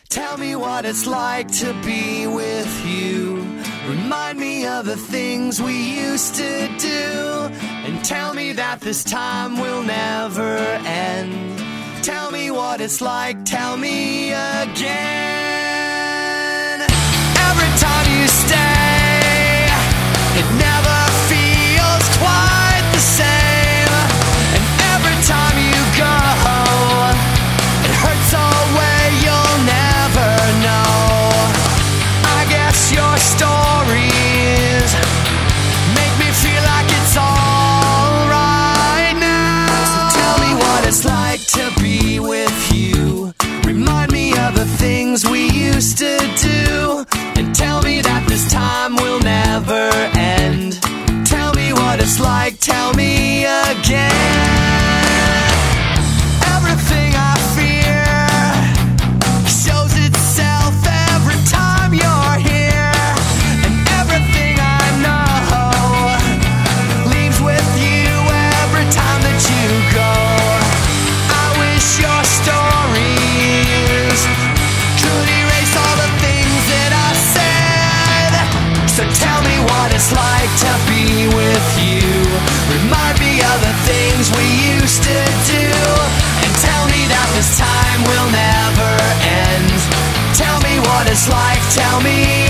Tell me what it's like to be with you. Remind me of the things we used to do. And tell me that this time will never end. Tell me what it's like, tell me again. Every time you stay, it never feels quite the same. And every time you go, it hurts a way you'll never know. I guess your stories make me feel like it's all right now. So tell me what it's like to be with you. Remind me of the things we used to do. And tell me that this time will never end. Tell me what it's like, tell me again. Everything I fear shows itself every time you're here. And everything I know leaves with you every time that you go. I wish your stories could erase all the things that I said. So tell me what it's like to be with you. Remind me of the things we used to do. And tell me that this time will never end. Tell me what it's like, tell me